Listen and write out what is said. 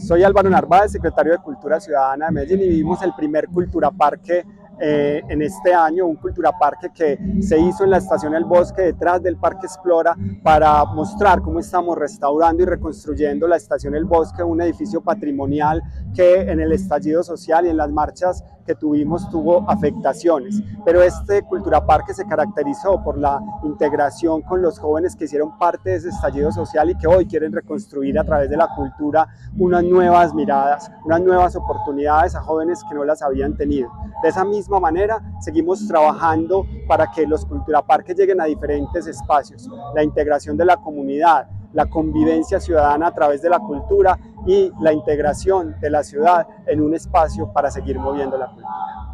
Soy Álvaro Narváez, secretario de Cultura Ciudadana de Medellín, y vivimos el primer Cultura Parque en este año, un Cultura Parque que se hizo en la estación El Bosque, detrás del Parque Explora, para mostrar cómo estamos restaurando y reconstruyendo la estación El Bosque, un edificio patrimonial que en el estallido social y en las marchas que tuvimos tuvo afectaciones. Pero este Cultura Parque se caracterizó por la integración con los jóvenes que hicieron parte de ese estallido social y que hoy quieren reconstruir a través de la cultura unas nuevas miradas, unas nuevas oportunidades a jóvenes que no las habían tenido. De esa misma manera, seguimos trabajando para que los Cultura Parques lleguen a diferentes espacios, la integración de la comunidad, la convivencia ciudadana a través de la cultura y la integración de la ciudad en un espacio para seguir moviendo la cultura.